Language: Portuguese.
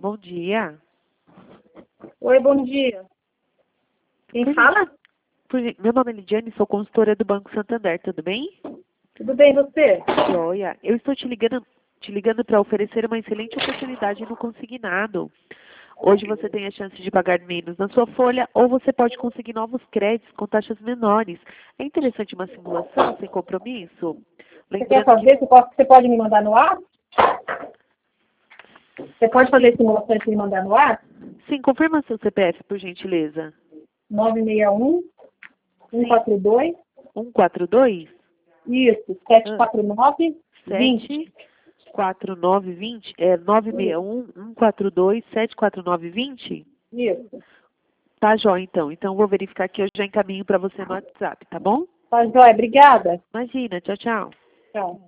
bom dia. Oi, bom dia. Quem fala? Meu nome é Lidiane, sou consultora do Banco Santander, tudo bem? Tudo bem, você? Joia. Eu estou te ligando para oferecer uma excelente oportunidade no consignado. Hoje você tem a chance de pagar menos na sua folha ou você pode conseguir novos créditos com taxas menores. É interessante uma simulação sem compromisso? Você quer fazer? Você pode me mandar no ar? Você pode fazer simulações e me mandar no ar? Sim, confirma seu CPF, por gentileza. 961 142 142? Isso, 749 20. 74920? É 961 142 74920? Isso. Tá, jóia, então. Então, eu vou verificar que eu já encaminho para você no WhatsApp, tá bom? Tá, joia. Obrigada. Imagina, tchau, tchau. Tchau.